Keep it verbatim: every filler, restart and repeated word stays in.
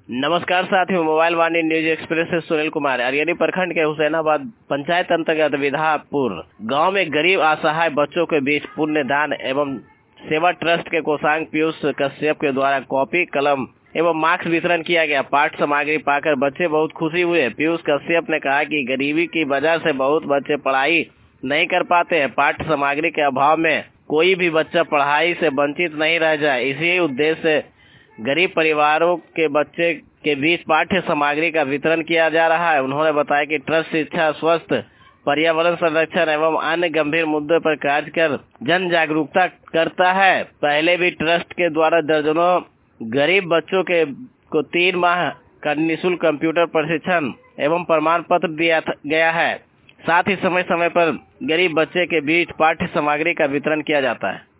नमस्कार साथियों, मोबाइल वाणी news express से सुनील कुमार। अरियरी प्रखंड के हुसैनाबाद पंचायत अंतर्गत विधापुर गांव में गरीब असहाय बच्चों के बीच पुण्य दान एवं सेवा ट्रस्ट के कोषांग पीयूष कश्यप के द्वारा कॉपी, कलम एवं मास्क वितरण किया गया। पाठ सामग्री पाकर बच्चे बहुत खुशी हुए। पीयूष कश्यप ने कहा कि गरीबी की वजह से बहुत बच्चे पढ़ाई नहीं कर पाते हैं। पाठ सामग्री के अभाव में कोई भी बच्चा पढ़ाई से वंचित नहीं रह जाए, इसी उद्देश्य से गरीब परिवारों के बच्चे के बीच पाठ्य सामग्री का वितरण किया जा रहा है। उन्होंने बताया कि ट्रस्ट शिक्षा, स्वास्थ्य, पर्यावरण संरक्षण एवं अन्य गंभीर मुद्दों पर कार्य कर जन जागरूकता करता है। पहले भी ट्रस्ट के द्वारा दर्जनों गरीब बच्चों के को तीन माह का निःशुल्क कंप्यूटर प्रशिक्षण एवं प्रमाण पत्र दिया गया है। साथ ही समय समय पर गरीब बच्चे के बीच पाठ्य सामग्री का वितरण किया जाता है।